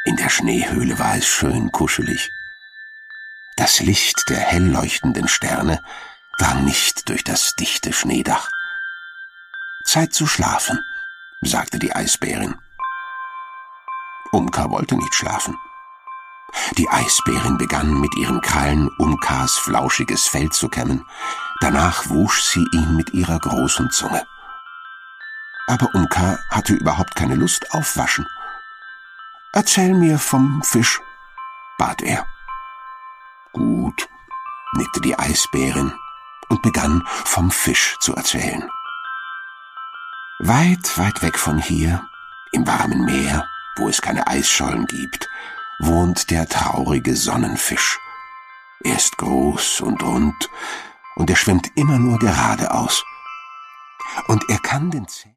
In der Schneehöhle war es schön kuschelig. Das Licht der hell leuchtenden Sterne drang nicht durch das dichte Schneedach. »Zeit zu schlafen«, sagte die Eisbärin. Umka wollte nicht schlafen. Die Eisbärin begann mit ihren Krallen Umkas flauschiges Fell zu kämmen. Danach wusch sie ihn mit ihrer großen Zunge. Aber Umka hatte überhaupt keine Lust auf Waschen. »Erzähl mir vom Fisch«, bat er. »Gut«, nickte die Eisbärin und begann vom Fisch zu erzählen. Weit, weit weg von hier, im warmen Meer, wo es keine Eisschollen gibt, wohnt der traurige Sonnenfisch. Er ist groß und rund und er schwimmt immer nur geradeaus. Und er kann den